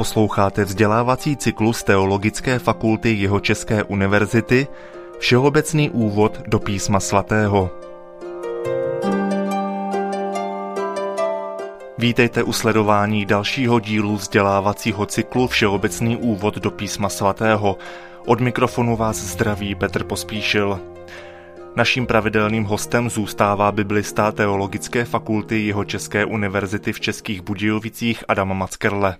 Posloucháte vzdělávací cyklus Teologické fakulty Jihočeské univerzity Všeobecný úvod do písma svatého. Vítejte u sledování dalšího dílu vzdělávacího cyklu Všeobecný úvod do písma svatého. Od mikrofonu vás zdraví Petr Pospíšil. Naším pravidelným hostem zůstává biblista Teologické fakulty Jihočeské univerzity v Českých Budějovicích Adam Mackerle.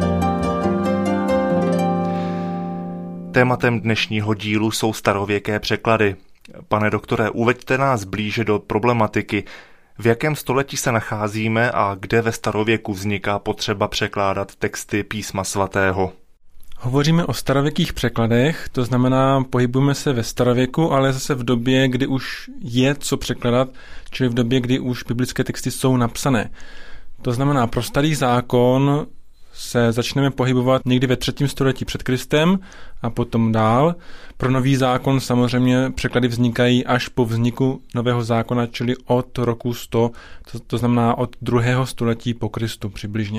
Tématem dnešního dílu jsou starověké překlady. Pane doktore, uveďte nás blíže do problematiky. V jakém století se nacházíme a kde ve starověku vzniká potřeba překládat texty písma svatého? Hovoříme o starověkých překladech, to znamená, pohybujeme se ve starověku, ale zase v době, kdy už je co překladat, čili v době, kdy už biblické texty jsou napsané. To znamená, pro starý zákon se začneme pohybovat někdy ve 3. století před Kristem a potom dál. Pro nový zákon samozřejmě překlady vznikají až po vzniku nového zákona, čili od roku 100, to znamená od 2. století po Kristu přibližně.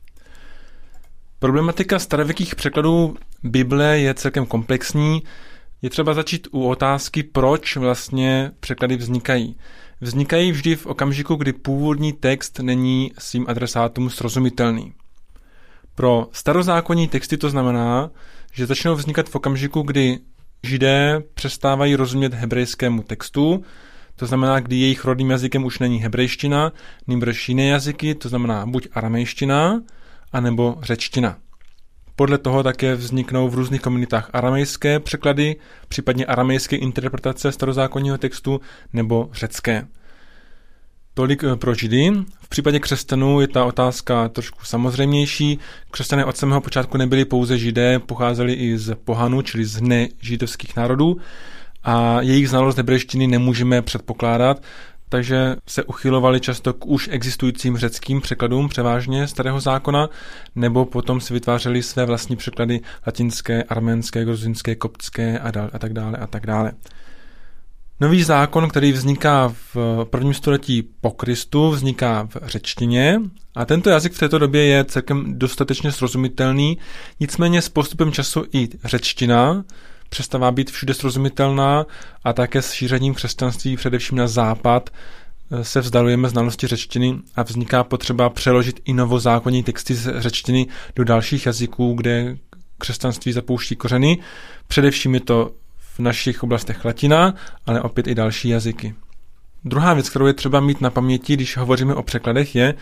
Problematika starověkých překladů Bible je celkem komplexní. Je třeba začít u otázky, proč vlastně překlady vznikají. Vznikají vždy v okamžiku, kdy původní text není svým adresátům srozumitelný. Pro starozákonní texty to znamená, že začnou vznikat v okamžiku, kdy Židé přestávají rozumět hebrejskému textu, to znamená, kdy jejich rodným jazykem už není hebrejština, nýbrž jiné jazyky, to znamená buď aramejština, anebo řečtina. Podle toho také vzniknou v různých komunitách aramejské překlady, případně aramejské interpretace starozákonního textu, nebo řecké. Tolik pro Židy. V případě křesťanů je ta otázka trošku samozřejmější. Křesťané od samého počátku nebyli pouze Židé, pocházeli i z pohanů, čili z nežidovských národů a jejich znalost hebrejštiny nemůžeme předpokládat, takže se uchylovali často k už existujícím řeckým překladům převážně starého zákona, nebo potom si vytvářeli své vlastní překlady latinské, arménské, gruzinské, koptské a tak dále a tak dále. Nový zákon, který vzniká v 1. století po Kristu, vzniká v řečtině a tento jazyk v této době je celkem dostatečně srozumitelný, nicméně s postupem času i řečtina přestává být všude srozumitelná a také s šířením křesťanství především na západ se vzdalujeme znalosti řečtiny a vzniká potřeba přeložit i novozákonní texty z řečtiny do dalších jazyků, kde křesťanství zapouští kořeny. Především je to v našich oblastech latina, ale opět i další jazyky. Druhá věc, kterou je třeba mít na paměti, když hovoříme o překladech, je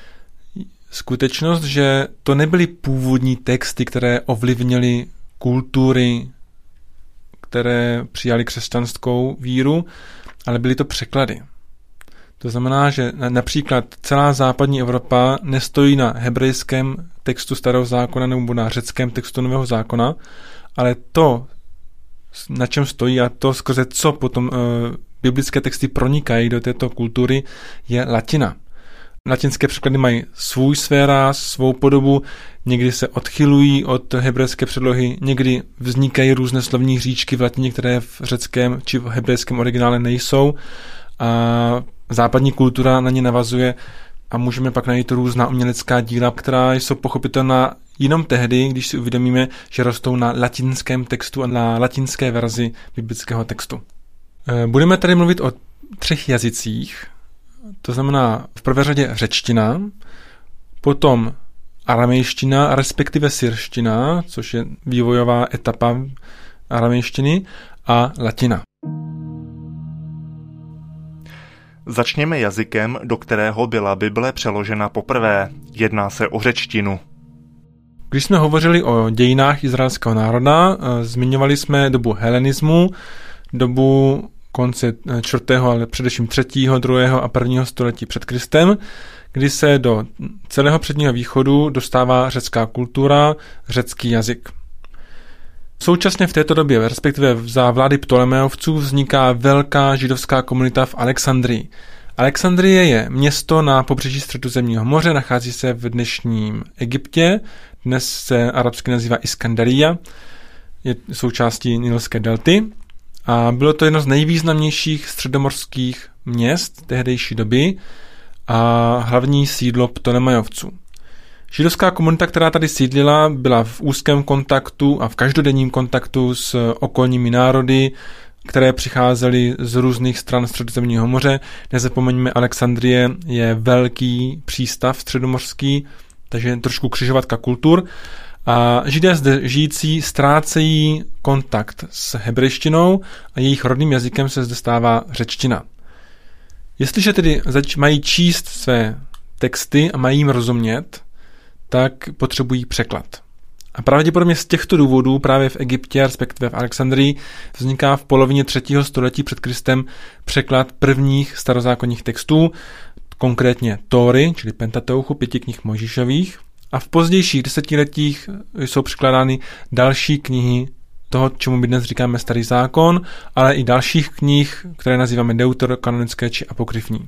skutečnost, že to nebyly původní texty, které ovlivnily kultury, které přijali křesťanskou víru, ale byly to překlady. To znamená, že například celá západní Evropa nestojí na hebrejském textu starého zákona nebo na řeckém textu nového zákona, ale to, na čem stojí a to, skrze co potom biblické texty pronikají do této kultury, je latina. Latinské překlady mají svůj ráz, svou podobu, někdy se odchylují od hebrejské předlohy, někdy vznikají různé slovní hříčky v latině, které v řeckém či v hebrejském originále nejsou a západní kultura na ně navazuje a můžeme pak najít různá umělecká díla, která jsou pochopitelná jenom tehdy, když si uvědomíme, že rostou na latinském textu a na latinské verzi biblického textu. Budeme tady mluvit o 3 jazycích, to znamená v prvé řadě řečtina, potom aramejština, respektive syrština, což je vývojová etapa aramejštiny, a latina. Začněme jazykem, do kterého byla Bible přeložena poprvé. Jedná se o řečtinu. Když jsme hovořili o dějinách izraelského národa, zmiňovali jsme dobu helenismu, dobu konce 4., ale především 3., 2. a 1. století před Kristem, kdy se do celého předního východu dostává řecká kultura, řecký jazyk. Současně v této době, respektive za vlády Ptolemejovců, vzniká velká židovská komunita v Alexandrii. Alexandrie je město na pobřeží Středozemního moře, nachází se v dnešním Egyptě, dnes se arabsky nazývá Iskandaria, je součástí Nilské delty a bylo to jedno z nejvýznamnějších středomorských měst tehdejší doby a hlavní sídlo Ptolemejovců. Židovská komunita, která tady sídlila, byla v úzkém kontaktu a v každodenním kontaktu s okolními národy, které přicházely z různých stran Středozemního moře. Nezapomeňme, Alexandrie je velký přístav středomořský, takže trošku křižovatka kultur. A Židé zde žijící ztrácejí kontakt s hebrejštinou a jejich rodným jazykem se zde stává řečtina. Jestliže tedy mají číst své texty a mají jim rozumět, tak potřebují překlad. A pravděpodobně z těchto důvodů právě v Egyptě, respektive v Alexandrii, vzniká v polovině 3. století před Kristem překlad prvních starozákonních textů, konkrétně Tóry, čili Pentateuchu, 5 knih Mojžíšových, a v pozdějších desetiletích jsou překládány další knihy toho, čemu my dnes říkáme Starý zákon, ale i dalších knih, které nazýváme deuterokanonické či apokryfní.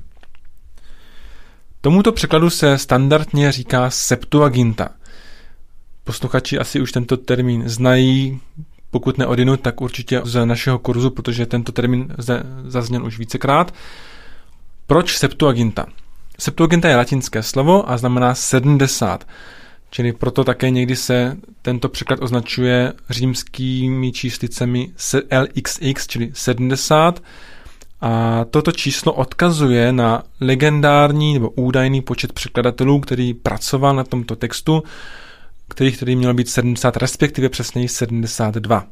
Tomuto překladu se standardně říká Septuaginta. Posluchači asi už tento termín znají, pokud ne odinut, tak určitě z našeho kurzu, protože tento termín zazněl už vícekrát. Proč Septuaginta? Septuaginta je latinské slovo a znamená 70, čili proto také někdy se tento překlad označuje římskými číslicemi LXX, čili 70, a toto číslo odkazuje na legendární nebo údajný počet překladatelů, který pracoval na tomto textu, který mělo být 70, respektive přesněji 72.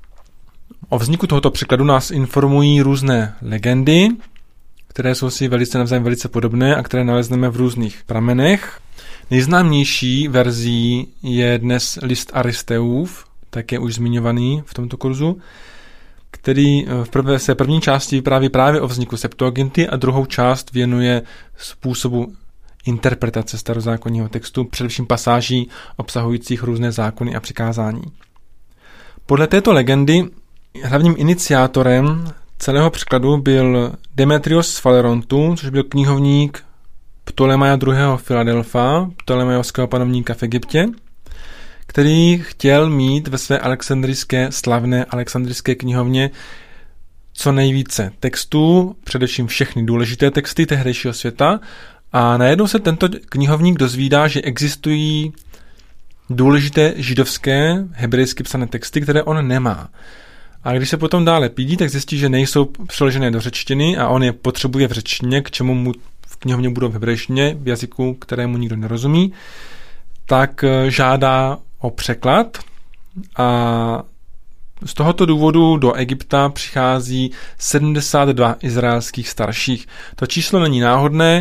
O vzniku tohoto překladu nás informují různé legendy, které jsou si navzájem velice podobné a které nalezneme v různých pramenech. Nejznámější verzí je dnes list Aristeův, také už zmiňovaný v tomto kurzu, který v první části vypráví právě o vzniku Septuaginty a druhou část věnuje způsobu interpretace starozákonního textu, především pasáží obsahujících různé zákony a přikázání. Podle této legendy hlavním iniciátorem celého překladu byl Demetrios z Falerontu, což byl knihovník Ptolemaia II. Filadelfa, ptolemaiovského panovníka v Egyptě, který chtěl mít ve své slavné alexandrijské knihovně co nejvíce textů, především všechny důležité texty tehdejšího světa, a najednou se tento knihovník dozvídá, že existují důležité židovské, hebrejsky psané texty, které on nemá. A když se potom dále pídí, tak zjistí, že nejsou přeložené do řečtiny a on je potřebuje v řečtině, k čemu mu v knihovně budou v hebrejštině, v jazyku, kterému nikdo nerozumí, tak žádá o překlad a z tohoto důvodu do Egypta přichází 72 izraelských starších. To číslo není náhodné,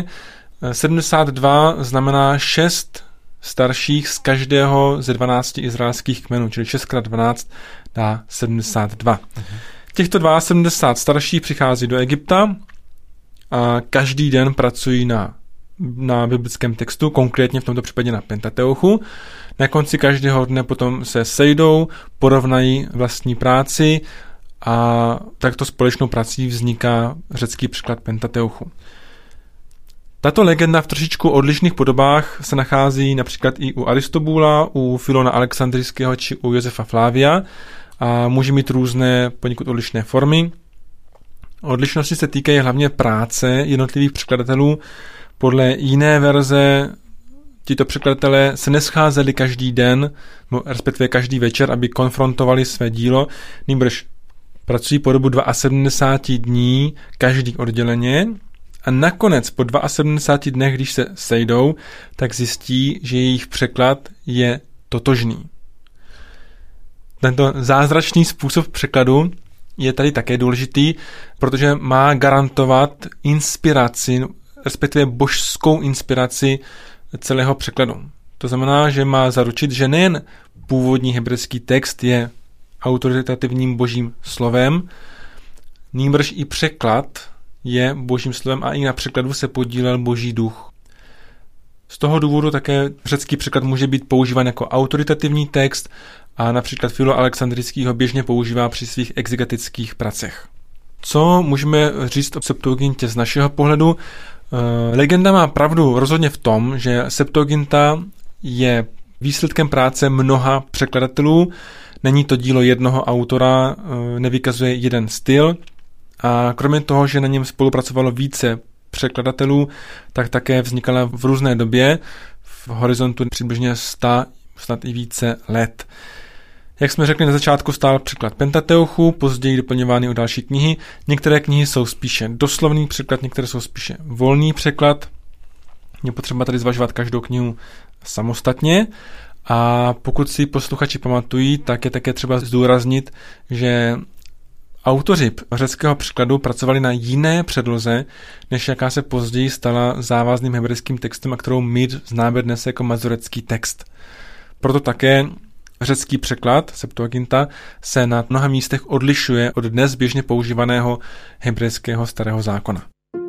72 znamená 6 starších z každého ze 12 izraelských kmenů, čili 6x12 dá 72. Těchto 72 starších přichází do Egypta a každý den pracují na biblickém textu, konkrétně v tomto případě na Pentateuchu. Na konci každého dne potom se sejdou, porovnají vlastní práci a takto společnou prací vzniká řecký překlad Pentateuchu. Tato legenda v trošičku odlišných podobách se nachází například i u Aristobula, u Filona Alexandrijského či u Josefa Flávia a může mít různé poněkud odlišné formy. Odlišnosti se týkají hlavně práce jednotlivých překladatelů. Podle jiné verze tito překladatelé se nescházeli každý den, respektive každý večer, aby konfrontovali své dílo, nýbrž pracují po dobu 72 dní každý odděleně a nakonec po 72 dnech, když se sejdou, tak zjistí, že jejich překlad je totožný. Tento zázračný způsob překladu je tady také důležitý, protože má garantovat inspiraci, respektive božskou inspiraci celého překladu. To znamená, že má zaručit, že nejen původní hebrejský text je autoritativním božím slovem, nýbrž i překlad je božím slovem a i na překladu se podílel boží duch. Z toho důvodu také řecký překlad může být používán jako autoritativní text a například Filo Alexandrijský ho běžně používá při svých exegetických pracech. Co můžeme říct o Septuagintě z našeho pohledu? Legenda má pravdu rozhodně v tom, že Septuaginta je výsledkem práce mnoha překladatelů, není to dílo jednoho autora, nevykazuje jeden styl a kromě toho, že na něm spolupracovalo více překladatelů, tak také vznikala v různé době, v horizontu přibližně 100, snad i více let. Jak jsme řekli, na začátku stál překlad Pentateuchu, později doplňovaný o další knihy. Některé knihy jsou spíše doslovný překlad, některé jsou spíše volný překlad. Je potřeba tady zvažovat každou knihu samostatně. A pokud si posluchači pamatují, tak je také třeba zdůraznit, že autoři řeckého překladu pracovali na jiné předloze, než jaká se později stala závazným hebrejským textem a kterou my známe dnes jako mazorecký text. Proto také řecký překlad Septuaginta se na mnoha místech odlišuje od dnes běžně používaného hebrejského starého zákona.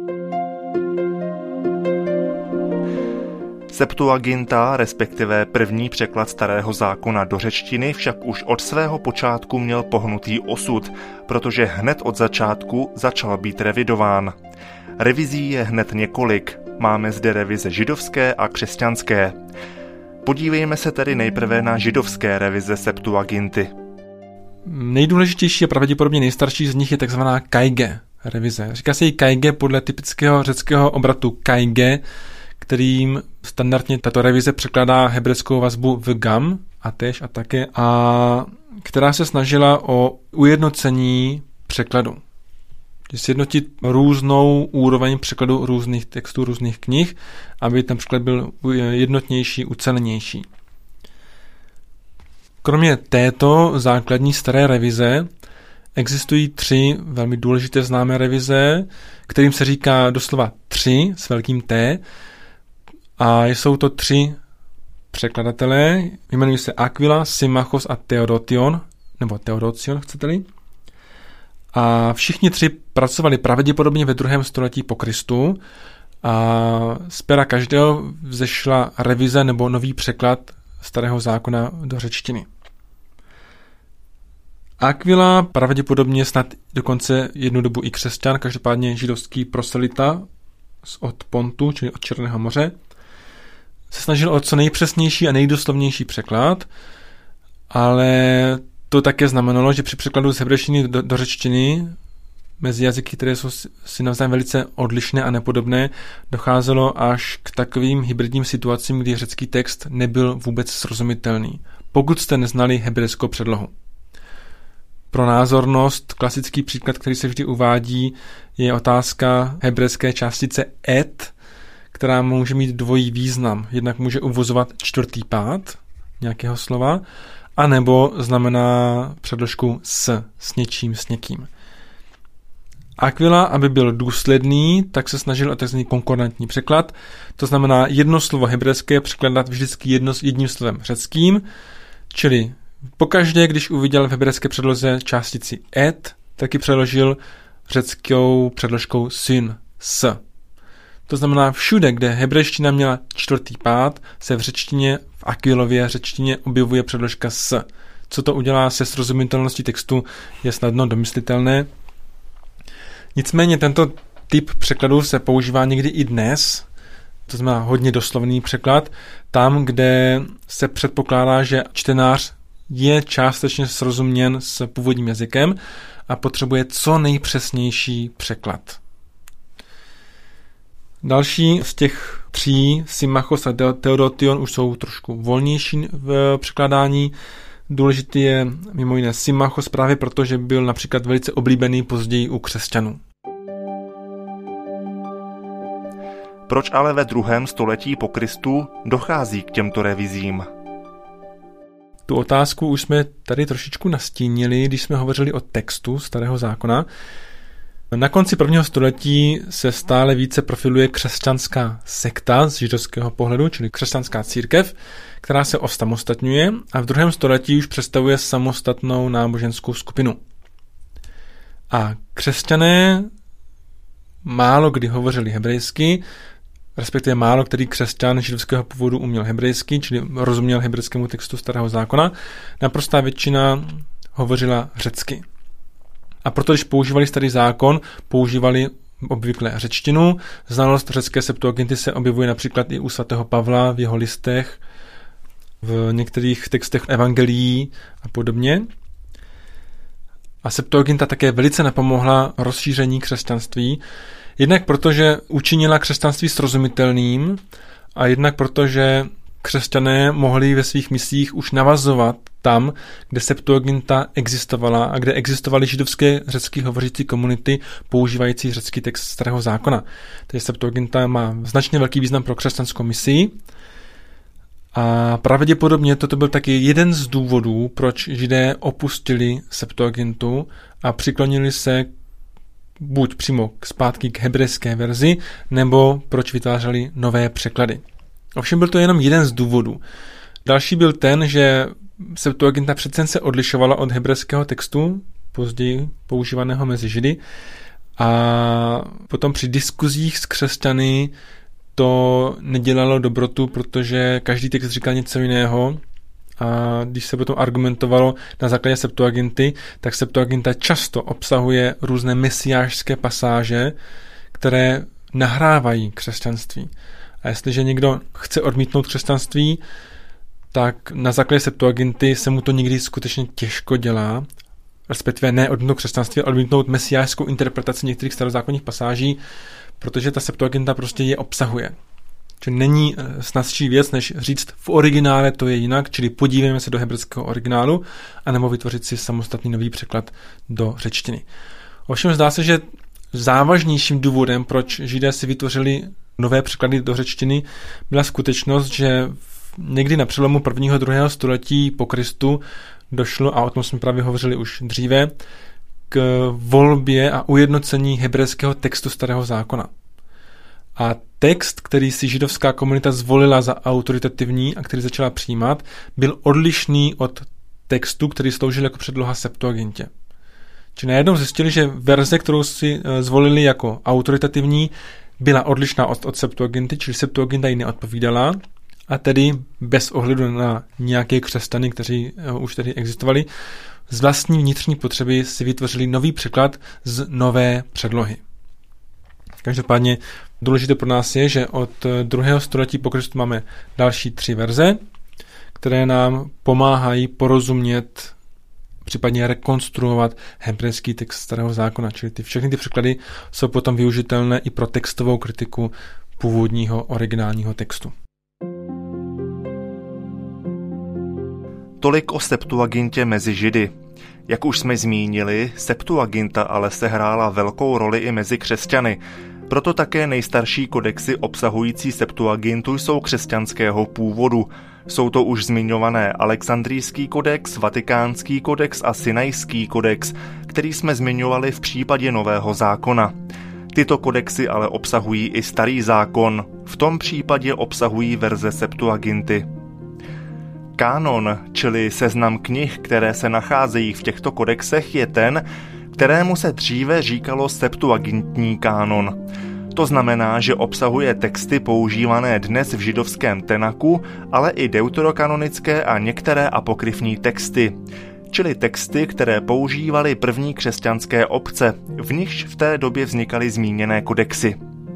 Septuaginta, respektive první překlad starého zákona do řečtiny, však už od svého počátku měl pohnutý osud, protože hned od začátku začal být revidován. Revizí je hned několik. Máme zde revize židovské a křesťanské. Podívejme se tedy nejprve na židovské revize Septuaginty. Nejdůležitější a pravděpodobně nejstarší z nich je takzvaná kaige revize. Říká se jí kaige podle typického řeckého obratu kaige, kterým standardně tato revize překládá hebrejskou vazbu v gam a též a také, a která se snažila o ujednocení překladu. Sjednotit různou úroveň překladu různých textů, různých knih, aby ten překlad byl jednotnější, ucelenější. Kromě této základní staré revize existují 3 velmi důležité známé revize, kterým se říká doslova 3 s velkým T, a jsou to 3 překladatelé, jmenují se Aquila, Symmachos a Theodotion, nebo Theodotion, chcete-li. A všichni 3 pracovali pravděpodobně ve 2. století po Kristu a z pera každého vzešla revize nebo nový překlad starého zákona do řečtiny. Aquila pravděpodobně snad dokonce jednu dobu i křesťan, každopádně židovský proselita od Pontu, čili od Černého moře, se snažil o co nejpřesnější a nejdoslovnější překlad, ale to také znamenalo, že při překladu z hebrejštiny do řečtiny mezi jazyky, které jsou si navzájem velice odlišné a nepodobné, docházelo až k takovým hybridním situacím, kdy řecký text nebyl vůbec srozumitelný, pokud jste neznali hebrejskou předlohu. Pro názornost klasický příklad, který se vždy uvádí, je otázka hebrejské částice et, která může mít dvojí význam. Jednak může uvozovat 4. pád nějakého slova, anebo znamená předložku s něčím, s někým. Aquila, aby byl důsledný, tak se snažil o tzv. Konkordantní překlad, to znamená jedno slovo hebrejské překládat vždycky jedním slovem řeckým, čili pokaždé, když uviděl v hebrejské předloze částici et, taky přeložil řeckou předložkou syn, s. To znamená, všude, kde hebrejština měla 4. pád, se v řečtině, v Aquilově řečtině objevuje předložka s. Co to udělá se srozumitelností textu, je snadno domyslitelné. Nicméně tento typ překladu se používá někdy i dnes, to znamená hodně doslovný překlad, tam, kde se předpokládá, že čtenář je částečně srozuměn s původním jazykem a potřebuje co nejpřesnější překlad. Další z těch 3, Symmachos a Theodotion, už jsou trošku volnější v překládání. Důležitý je mimo jiné Symmachos právě proto, že byl například velice oblíbený později u křesťanů. Proč ale ve 2. století po Kristu dochází k těmto revizím? Tu otázku už jsme tady trošičku nastínili, když jsme hovořili o textu starého zákona. Na konci 1. století se stále více profiluje křesťanská sekta z židovského pohledu, čili křesťanská církev, která se osamostatňuje a v 2. století už představuje samostatnou náboženskou skupinu. A křesťané málo kdy hovořili hebrejsky, respektive málo který křesťan židovského původu uměl hebrejsky, čili rozuměl hebrejskému textu starého zákona. Naprostá většina hovořila řecky. A proto, když používali starý zákon, používali obvykle řečtinu. Znalost řecké Septuaginty se objevuje například i u svatého Pavla v jeho listech, v některých textech evangelií a podobně. A Septuaginta také velice napomohla rozšíření křesťanství. Jednak protože učinila křesťanství srozumitelným a jednak protože křesťané mohli ve svých misích už navazovat tam, kde Septuaginta existovala a kde existovaly židovské řecky hovořící komunity používající řecký text Starého zákona. Takže Septuaginta má značně velký význam pro křesťanskou misii a pravděpodobně toto byl taky jeden z důvodů, proč Židé opustili Septuagintu a přiklonili se buď přímo zpátky k hebrejské verzi, nebo proč vytvářeli nové překlady. Ovšem byl to jenom jeden z důvodů. Další byl ten, že Septuaginta přece se odlišovala od hebrejského textu, později používaného mezi Židy, a potom při diskuzích s křesťany to nedělalo dobrotu, protože každý text říkal něco jiného a když se potom argumentovalo na základě Septuaginty, tak Septuaginta často obsahuje různé mesiášské pasáže, které nahrávají křesťanství. A jestliže někdo chce odmítnout křesťanství, tak na základě Septuaginty se mu to někdy skutečně těžko dělá, respektive ne odmítnout křesťanství, ale odmítnout mesiášskou interpretaci některých starozákonních pasáží, protože ta Septuaginta prostě je obsahuje. Čili není snazší věc, než říct v originále to je jinak, čili podívejme se do hebrejského originálu, anebo vytvořit si samostatný nový překlad do řečtiny. Ovšem zdá se, že závažnějším důvodem, proč Židé si vytvořili nové překlady do řečtiny, byla skutečnost, že někdy na přelomu 1. a 2. století po Kristu došlo, a o tom jsme právě hovořili už dříve, k volbě a ujednocení hebrejského textu Starého zákona. A text, který si židovská komunita zvolila za autoritativní a který začala přijímat, byl odlišný od textu, který sloužil jako předloha Septuagintě. Čili najednou zjistili, že verze, kterou si zvolili jako autoritativní, byla odlišná od Septuaginty, čili Septuaginta ji neodpovídala, a tedy bez ohledu na nějaké křesťany, kteří už tedy existovali, z vlastní vnitřní potřeby si vytvořili nový překlad z nové předlohy. Každopádně důležité pro nás je, že od 2. století po Kristu máme další 3 verze, které nám pomáhají porozumět, případně rekonstruovat hebrejský text Starého zákona. Čili všechny ty překlady jsou potom využitelné i pro textovou kritiku původního originálního textu. Tolik o Septuagintě mezi Židy. Jak už jsme zmínili, Septuaginta ale sehrála velkou roli i mezi křesťany. Proto také nejstarší kodexy obsahující Septuagintu jsou křesťanského původu. Jsou to už zmiňované Alexandrijský kodex, Vatikánský kodex a Sinajský kodex, který jsme zmiňovali v případě Nového zákona. Tyto kodexy ale obsahují i Starý zákon, v tom případě obsahují verze Septuaginty. Kánon, čili seznam knih, které se nacházejí v těchto kodexech, je ten, kterému se dříve říkalo Septuagintní kánon. To znamená, že obsahuje texty používané dnes v židovském Tenaku, ale i deuterokanonické a některé apokryfní texty, čili texty, které používaly první křesťanské obce, v nichž v té době vznikaly zmíněné kodexy.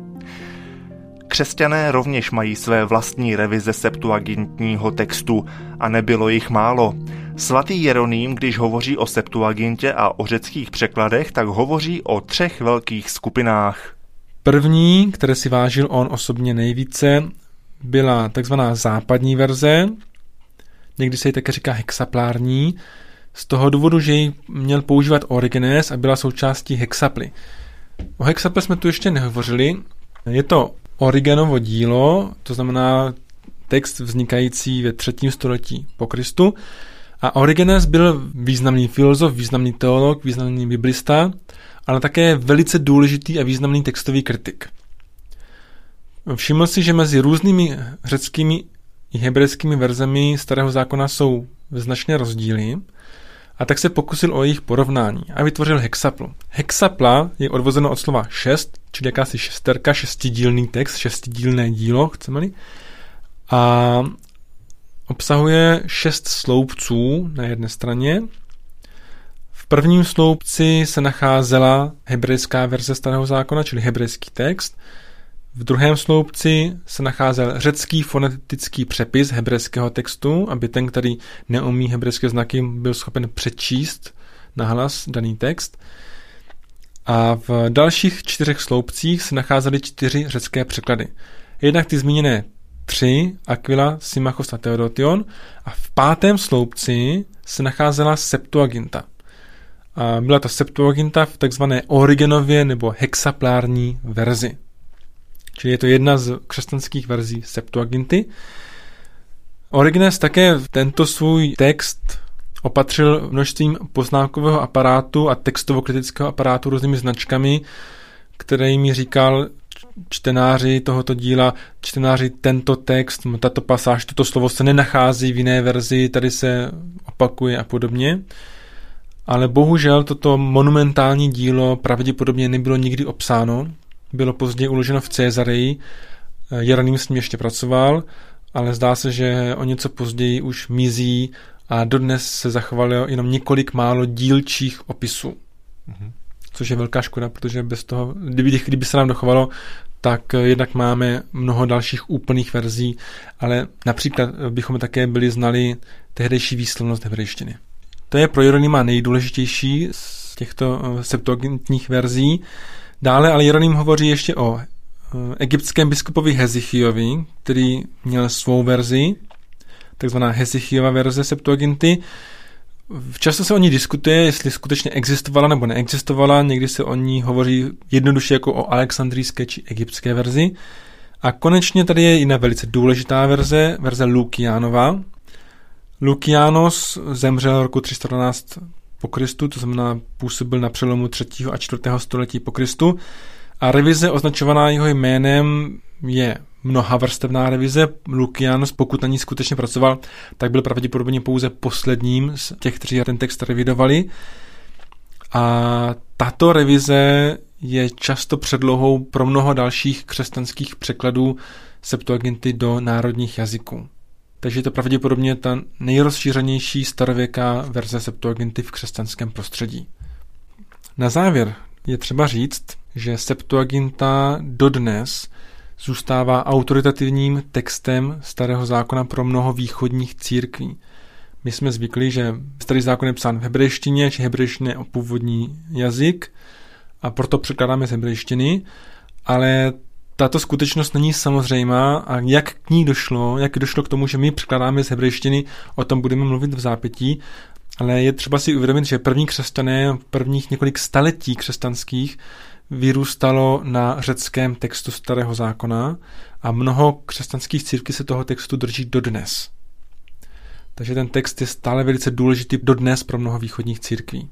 Křesťané rovněž mají své vlastní revize septuagintního textu a nebylo jich málo. Svatý Jeroným, když hovoří o Septuagintě a o řeckých překladech, tak hovoří o 3 velkých skupinách. První, které si vážil on osobně nejvíce, byla takzvaná západní verze, někdy se ji také říká hexaplární, z toho důvodu, že ji měl používat Origenes a byla součástí hexaply. O hexaple jsme tu ještě nehovořili. Je to Origenovo dílo, to znamená text vznikající ve 3. století po Kristu. A Origenes byl významný filozof, významný teolog, významný biblista, ale také velice důležitý a významný textový kritik. Všiml si, že mezi různými řeckými i hebrejskými verzemi Starého zákona jsou značné rozdíly, a tak se pokusil o jejich porovnání a vytvořil hexaplu. Hexapla je odvozeno od slova 6, čili jakási šesterka, 6dílný text, 6dílné dílo, chceme-li, a obsahuje 6 sloupců na jedné straně. V prvním sloupci se nacházela hebrejská verze Starého zákona, čili hebrejský text. V druhém sloupci se nacházel řecký fonetický přepis hebrejského textu, aby ten, který neumí hebrejské znaky, byl schopen přečíst nahlas daný text. A v dalších 4 sloupcích se nacházely 4 řecké překlady. Jednak ty zmíněné 3, Aquila, Symmachos a Theodotion, a v 5. sloupci se nacházela Septuaginta. A byla to Septuaginta v takzvané Origenově nebo hexaplární verzi. Čili je to jedna z křesťanských verzí Septuaginty. Origenes také tento svůj text opatřil množstvím poznámkového aparátu a textovo-kritického aparátu různými značkami, které mi říkal čtenáři tohoto díla, čtenáři tento text, tato pasáž, toto slovo se nenachází v jiné verzi, tady se opakuje a podobně. Ale bohužel toto monumentální dílo pravděpodobně nebylo nikdy obsáno, bylo později uloženo v Caesareji, Jeroným s ním ještě pracoval, ale zdá se, že o něco později už mizí a dodnes se zachovalo jenom několik málo dílčích opisů. Což je velká škoda, protože bez toho, kdyby se nám dochovalo, tak jednak máme mnoho dalších úplných verzí, ale například bychom také byli znali tehdejší výslovnost hebrejštiny. To je pro Jeronýma nejdůležitější z těchto septuagintních verzí. Dále ale Jeroným hovoří ještě o egyptském biskupovi Hezichiovi, který měl svou verzi, takzvaná Hezichiova verze Septuaginty. Často se o ní diskutuje, jestli skutečně existovala nebo neexistovala, někdy se o ní hovoří jednoduše jako o alexandrijské či egyptské verzi. A konečně tady je jiná velice důležitá verze Lukiánova. Lukianos zemřel roku 312 po Kristu, to znamená působil na přelomu 3. a 4. století po Kristu. A revize označovaná jeho jménem je mnohavrstevná revize. Lukianos, pokud na ní skutečně pracoval, tak byl pravděpodobně pouze posledním z těch, kteří ten text revidovali. A tato revize je často předlohou pro mnoho dalších křesťanských překladů Septuaginty do národních jazyků. Takže je to pravděpodobně ta nejrozšířenější starověká verze Septuaginty v křesťanském prostředí. Na závěr je třeba říct, že Septuaginta dodnes zůstává autoritativním textem Starého zákona pro mnoho východních církví. My jsme zvyklí, že Starý zákon je psán v hebrejštině, či hebrejština je původní jazyk a proto překládáme z hebrejštiny, ale tato skutečnost není samozřejmá a jak k ní došlo, jak došlo k tomu, že my překládáme z hebrejštiny, o tom budeme mluvit v zápětí, ale je třeba si uvědomit, že první křesťané, prvních několik staletí křesťanských vyrůstalo na řeckém textu Starého zákona a mnoho křesťanských církví se toho textu drží dodnes. Takže ten text je stále velice důležitý dodnes pro mnoho východních církví.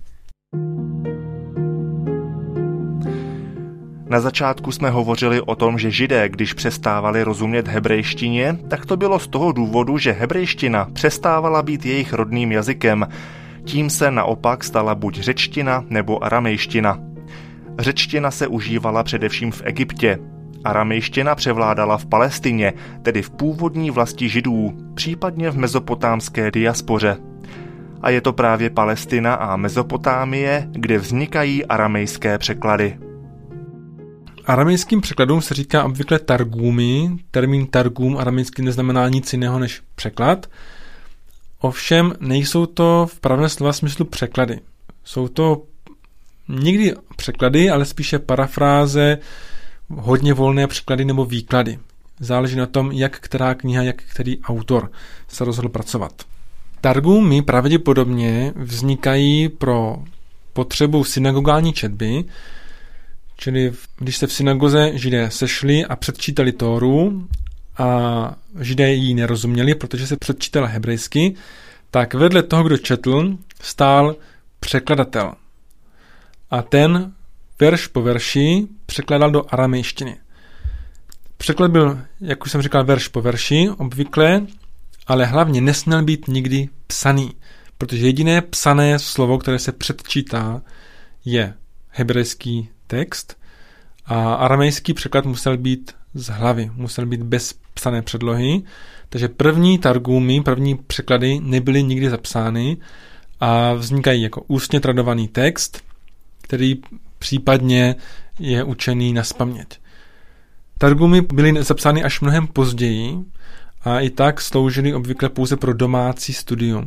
Na začátku jsme hovořili o tom, že Židé, když přestávali rozumět hebrejštině, tak to bylo z toho důvodu, že hebrejština přestávala být jejich rodným jazykem. Tím se naopak stala buď řečtina nebo aramejština. Řečtina se užívala především v Egyptě. Aramejština převládala v Palestině, tedy v původní vlasti Židů, případně v mezopotámské diaspoře. A je to právě Palestina a Mezopotámie, kde vznikají aramejské překlady. Aramejským překladům se říká obvykle targúmy. Termín targum aramejsky neznamená nic jiného než překlad. Ovšem nejsou to v pravém slova smyslu překlady. Jsou to někdy překlady, ale spíše parafráze, hodně volné překlady nebo výklady. Záleží na tom, jak která kniha, jak který autor se rozhodl pracovat. Targumy pravděpodobně vznikají pro potřebu synagogální četby, čili když se v synagoze Židé sešli a předčítali Tóru a Židé ji nerozuměli, protože se předčítala hebrejsky, tak vedle toho, kdo četl, stál překladatel. A ten verš po verši překládal do aramejštiny. Překlad byl, jak už jsem říkal, verš po verši, obvykle, ale hlavně nesměl být nikdy psaný, protože jediné psané slovo, které se předčítá, je hebrejský text a aramejský překlad musel být z hlavy, musel být bez psané předlohy, takže první targumy, první překlady nebyly nikdy zapsány a vznikají jako ústně tradovaný text, který případně je učený nazpaměť. Targumy byly zapsány až mnohem později a i tak sloužily obvykle pouze pro domácí studium.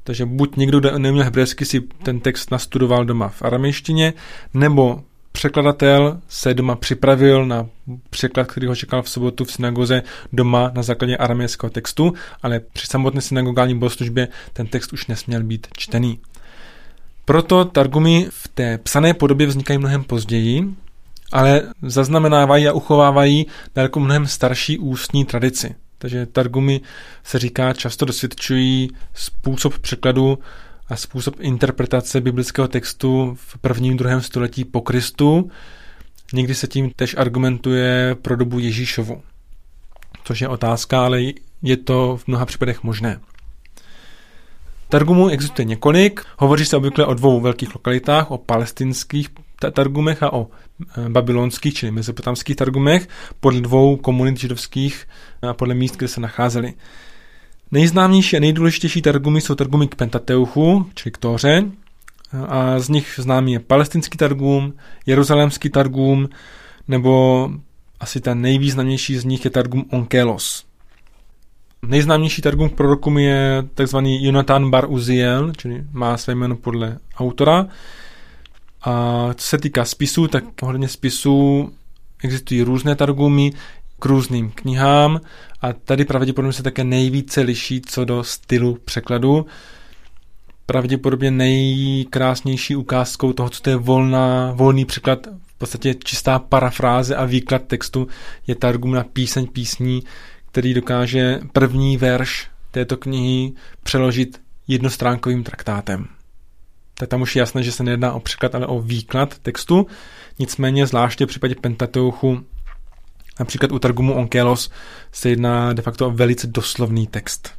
Takže buď někdo, kdo neuměl hebrejsky, si ten text nastudoval doma v aramejštině, nebo překladatel se doma připravil na překlad, který ho čekal v sobotu v synagoze doma na základě aramejského textu, ale při samotné synagogální bohoslužbě ten text už nesměl být čtený. Proto targumy v té psané podobě vznikají mnohem později, ale zaznamenávají a uchovávají daleko mnohem starší ústní tradici. Takže targumy, se říká, často dosvědčují způsob překladu a způsob interpretace biblického textu v 1. a 2. století po Kristu. Někdy se tím tež argumentuje pro dobu Ježíšovu. Což je otázka, ale je to v mnoha případech možné. Targumů existuje několik. Hovoří se obvykle o 2 velkých lokalitách, o palestinských targumech a o babylonských, čili mezopotamských targumech, podle 2 komunit židovských a podle míst, kde se nacházely. Nejznámější a nejdůležitější targumy jsou targumy k Pentateuchu, čili k Tóře, a z nich známý je palestinský targum, jeruzalémský targum, nebo asi ten nejvýznamnější z nich je targum Onkelos. Nejznámější targum k prorokům je tzv. Jonatan bar Uziel, čili má své jméno podle autora. A co se týká spisů, tak ohledně spisů existují různé targumy k různým knihám a tady pravděpodobně se také nejvíce liší co do stylu překladu. Pravděpodobně nejkrásnější ukázkou toho, co to je volný překlad, v podstatě čistá parafráze a výklad textu, je targum na Píseň písní, který dokáže první verš této knihy přeložit jednostránkovým traktátem. Tak tam už je jasné, že se nejedná o překlad, ale o výklad textu. Nicméně zvláště v případě Pentateuchu, například u targumu Onkelos, se jedná de facto o velice doslovný text.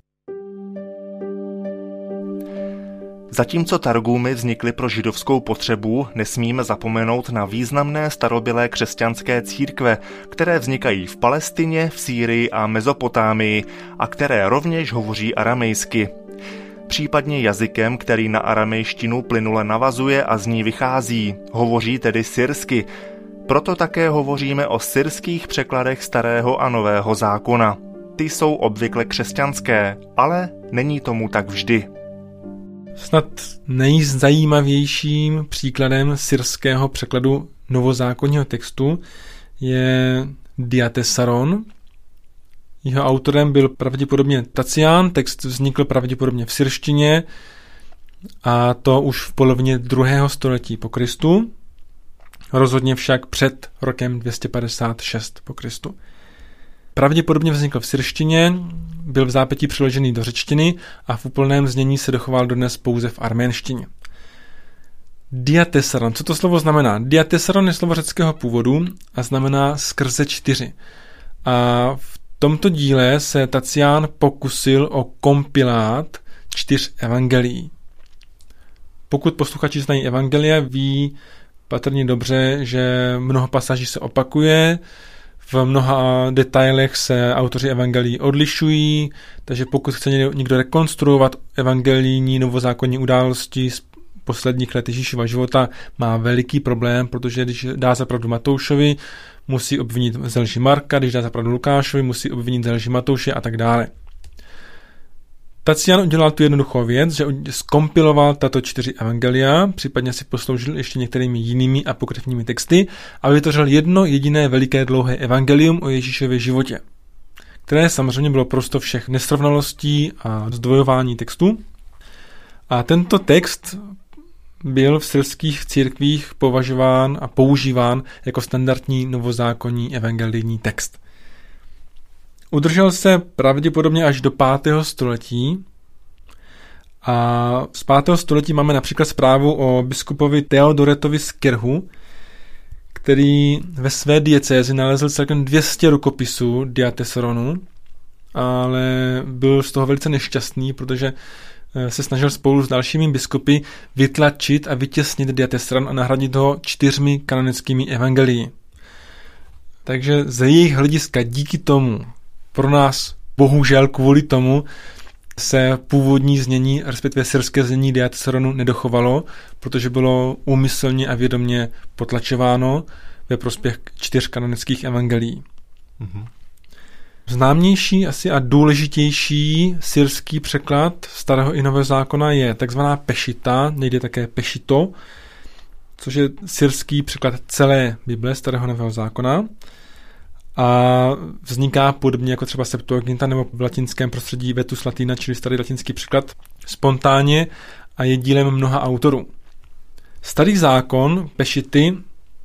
Zatímco targumy vznikly pro židovskou potřebu, nesmíme zapomenout na významné starobylé křesťanské církve, které vznikají v Palestině, v Sýrii a Mezopotámii a které rovněž hovoří aramejsky. Případně jazykem, který na aramejštinu plynule navazuje a z ní vychází, hovoří tedy syrsky. Proto také hovoříme o syrských překladech Starého a Nového zákona. Ty jsou obvykle křesťanské, ale není tomu tak vždy. Snad nejzajímavějším příkladem syrského překladu novozákonního textu je Diatesaron. Jeho autorem byl pravděpodobně Tacián, text vznikl pravděpodobně v syrštině a to už v polovině 2. století po Kristu, rozhodně však před rokem 256 po Kristu. Pravděpodobně vznikl v syrštině, byl v zápětí přeložený do řečtiny a v úplném znění se dochoval dodnes pouze v arménštině. Diatesaron. Co to slovo znamená? Diatesaron je slovo řeckého původu a znamená skrze 4. A v tomto díle se Tacián pokusil o kompilát 4 evangelií. Pokud posluchači znají evangelia, ví patrně dobře, že mnoho pasáží se opakuje, v mnoha detailech se autoři evangelií odlišují, takže pokud chce někdo rekonstruovat evangelijní novozákonní události z posledních let Ježíšova života, má veliký problém, protože když dá za pravdu Matoušovi, musí obvinit ze lži Marka, když dá za pravdu Lukášovi, musí obvinit ze lži Matouše a tak dále. Tacián udělal tu jednoduchou věc, že zkompiloval tato 4 evangelia, případně si posloužil ještě některými jinými apokryfními texty a vytvořil jedno jediné veliké dlouhé evangelium o Ježíšově životě, které samozřejmě bylo prosto všech nesrovnalostí a zdvojování textu. A tento text byl v syrských církvích považován a používán jako standardní novozákonní evangelijní text. Udržel se pravděpodobně až do 5. století a z 5. století máme například zprávu o biskupovi Theodoretovi z Kirhu, který ve své diecézi nalezl celkem 200 rukopisů Diatesaronu, ale byl z toho velice nešťastný, protože se snažil spolu s dalšími biskupy vytlačit a vytěsnit Diatesaron a nahradit ho 4 kanonickými evangelii. Takže ze jejich hlediska díky tomu, pro nás bohužel kvůli tomu, se původní znění, respektive syrské znění Diatesaronu nedochovalo, protože bylo úmyslně a vědomě potlačováno ve prospěch 4 kanonických evangelií. Známější asi a důležitější syrský překlad Starého i Nového zákona je takzvaná Pešita, někdy také Pešito, což je syrský překlad celé Bible Starého Nového zákona a vzniká podobně jako třeba Septuaginta nebo v latinském prostředí Vetus Latina, čili starý latinský překlad, spontánně a je dílem mnoha autorů. Starý zákon Pešity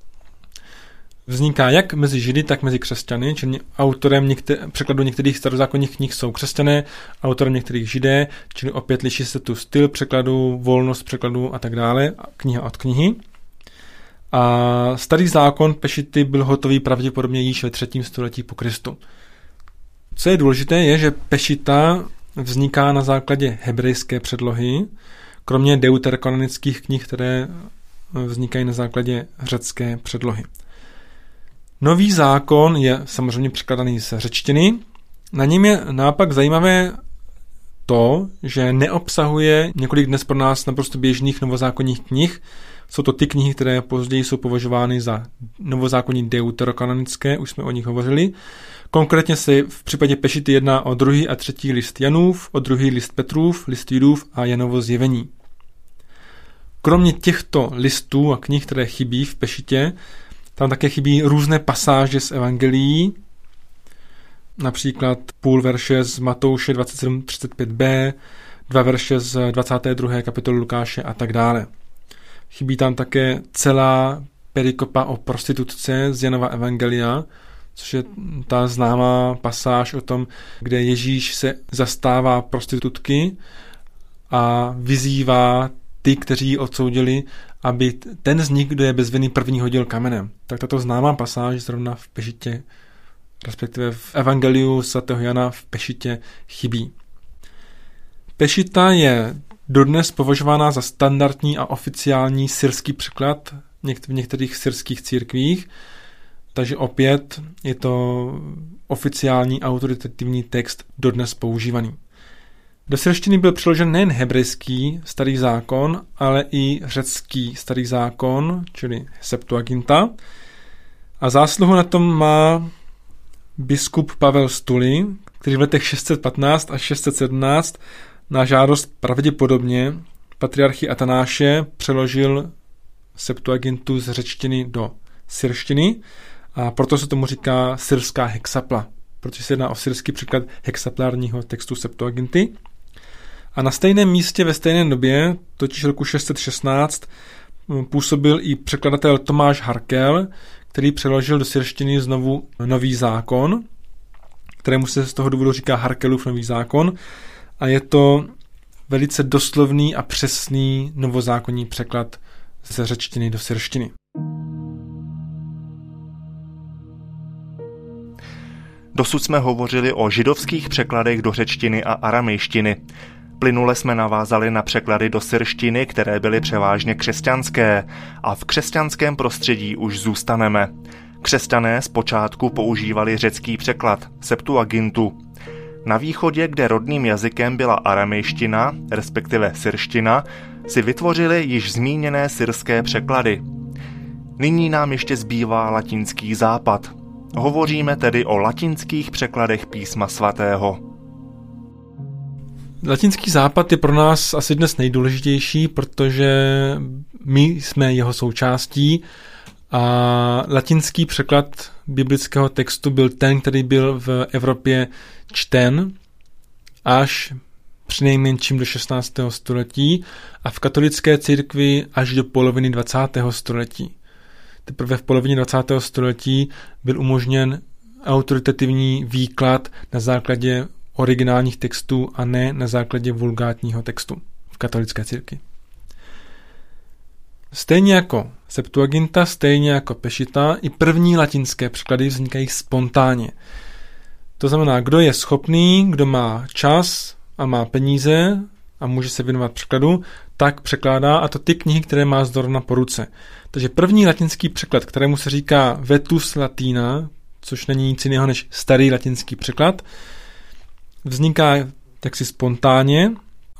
vzniká jak mezi Židy, tak mezi křesťany, čili autorem překladu některých starozákonních knih jsou křesťané, autorem některých Židé, čili opět liší se tu styl překladu, volnost překladu a tak dále, kniha od knihy. A starý zákon Pešity byl hotový pravděpodobně již ve 3. století po Kristu. Co je důležité, je, že Pešita vzniká na základě hebrejské předlohy, kromě deuterokanonických knih, které vznikají na základě řecké předlohy. Nový zákon je samozřejmě překladaný z řečtiny. Na něm je naopak zajímavé to, že neobsahuje několik dnes pro nás naprosto běžných novozákonních knih. Jsou to ty knihy, které později jsou považovány za novozákonní deuterokanonické, už jsme o nich hovořili. Konkrétně se v případě Pešity jedná o 2. a 3. list Janův, o 2. list Petrův, list Judův a Janovo zjevení. Kromě těchto listů a knih, které chybí v Pešitě, tam také chybí různé pasáže z evangelií, například půl verše z Matouše 27:35b, 2 verše z 22. kapitoly Lukáše a tak dále. Chybí tam také celá perikopa o prostitutce z Janova evangelia, což je ta známá pasáž o tom, kde Ježíš se zastává prostitutky a vyzývá ty, kteří ji odsoudili, aby ten z nich, kdo je bez viny, první hodil kamenem. Tak tato známá pasáž zrovna v Pešitě, respektive v evangeliu svatého Jana v Pešitě chybí. Pešita je dodnes považována za standardní a oficiální syrský překlad v některých syrských církvích, takže opět je to oficiální autoritativní text dodnes používaný. Do syrštiny byl přeložen nejen hebrejský starý zákon, ale i řecký starý zákon, čili Septuaginta. A zásluhu na tom má biskup Pavel Stuli, který v letech 615 až 617 na žádost pravděpodobně patriarchy Atanáše přeložil Septuagintu z řečtiny do syrštiny a proto se tomu říká syrská hexapla, protože se jedná o syrský překlad hexaplárního textu Septuaginty. A na stejném místě ve stejné době, totiž roku 616, působil i překladatel Tomáš Harkel, který přeložil do syrštiny znovu Nový zákon, kterému se z toho důvodu říká Harkelův Nový zákon. A je to velice doslovný a přesný novozákonní překlad ze řečtiny do syrštiny. Dosud jsme hovořili o židovských překladech do řečtiny a aramejštiny. Plynule jsme navázali na překlady do syrštiny, které byly převážně křesťanské, a v křesťanském prostředí už zůstaneme. Křesťané zpočátku používali řecký překlad, Septuagintu. Na východě, kde rodným jazykem byla aramejština, respektive syrština, si vytvořili již zmíněné syrské překlady. Nyní nám ještě zbývá latinský západ. Hovoříme tedy o latinských překladech písma svatého. Latinský západ je pro nás asi dnes nejdůležitější, protože my jsme jeho součástí a latinský překlad biblického textu byl ten, který byl v Evropě čten až přinejmenším do 16. století a v katolické církvi až do poloviny 20. století. Teprve v polovině 20. století byl umožněn autoritativní výklad na základě originálních textů a ne na základě vulgátního textu v katolické církvi. Stejně jako Septuaginta, stejně jako Pešita, i první latinské překlady vznikají spontánně. To znamená, kdo je schopný, kdo má čas a má peníze a může se věnovat překladu, tak překládá, a to ty knihy, které má zrovna po ruce. Takže první latinský překlad, kterému se říká Vetus Latina, což není nic jiného než starý latinský překlad, vzniká taksi spontánně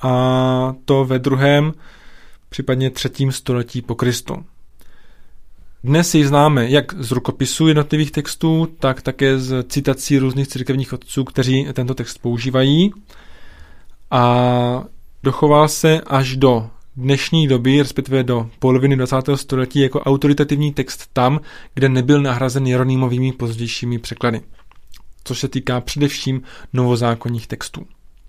a to ve 2., případně 3. století po Kristu. Dnes ji známe jak z rukopisu jednotlivých textů, tak také z citací různých církevních otců, kteří tento text používají. A dochoval se až do dnešní doby, respektive do poloviny 20. století jako autoritativní text tam, kde nebyl nahrazen Jeronýmovými pozdějšími překlady, což se týká především novozákonních textů.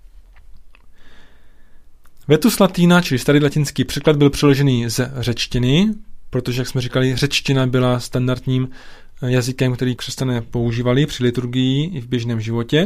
Vetus Latina, čili starý latinský překlad, byl přeložený z řečtiny, protože, jak jsme říkali, řečtina byla standardním jazykem, který křesťané používali při liturgii i v běžném životě.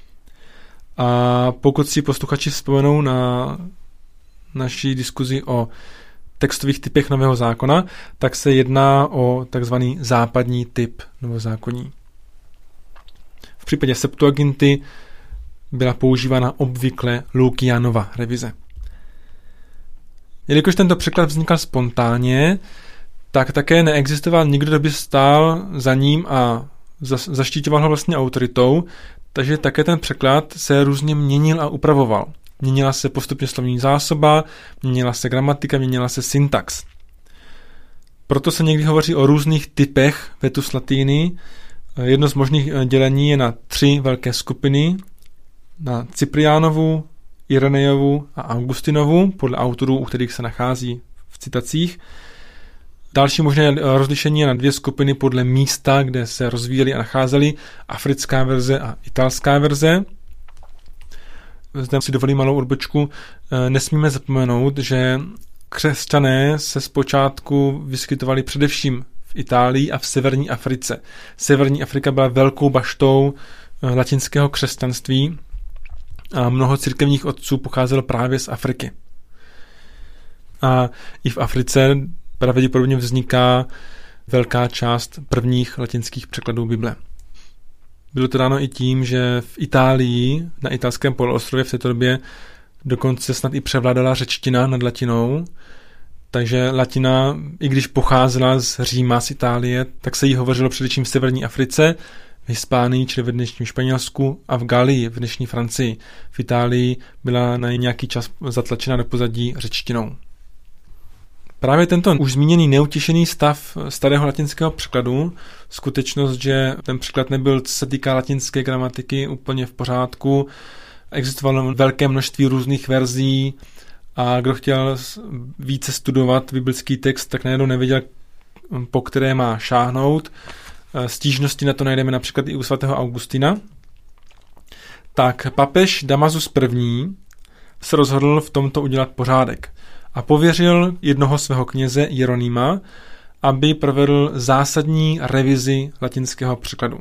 A pokud si posluchači vzpomenou na naší diskuzi o textových typech Nového zákona, tak se jedná o takzvaný západní typ novozákonní. V případě Septuaginty byla používána obvykle Lukianova revize. Jelikož tento překlad vznikal spontánně, tak také neexistoval nikdo, kdo by stál za ním a zaštiťoval ho vlastně autoritou, takže také ten překlad se různě měnil a upravoval. Měnila se postupně slovní zásoba, měnila se gramatika, měnila se syntax. Proto se někdy hovoří o různých typech Vetus Latiny. Jedno z možných dělení je na 3 velké skupiny, na Cyprianovu, Irenejovu a Augustinovu, podle autorů, u kterých se nachází v citacích. Další možné rozlišení je na 2 skupiny podle místa, kde se rozvíjely a nacházely, africká verze a italská verze. Zde si dovolím malou odbočku. Nesmíme zapomenout, že křesťané se zpočátku vyskytovali především v Itálii a v severní Africe. Severní Afrika byla velkou baštou latinského křesťanství a mnoho církevních otců pocházelo právě z Afriky. A i v Africe pravděpodobně vzniká velká část prvních latinských překladů Bible. Bylo to dáno i tím, že v Itálii, na italském poloostrově v této době dokonce snad i převládala řečtina nad latinou, takže latina, i když pocházela z Říma, z Itálie, tak se jí hovořilo především v severní Africe, v Hispánii, čili v dnešním Španělsku, a v Galii, v dnešní Francii. V Itálii byla na nějaký čas zatlačena do pozadí řečtinou. Právě tento už zmíněný neutěšený stav starého latinského překladu, skutečnost, že ten překlad nebyl, co se týká latinské gramatiky, úplně v pořádku, existovalo velké množství různých verzí a kdo chtěl více studovat biblický text, tak najednou nevěděl, po které má šáhnout. Stížnosti na to najdeme například i u svatého Augustina. Tak papež Damasus I. se rozhodl v tomto udělat pořádek a pověřil jednoho svého kněze Jeronýma, aby provedl zásadní revizi latinského překladu.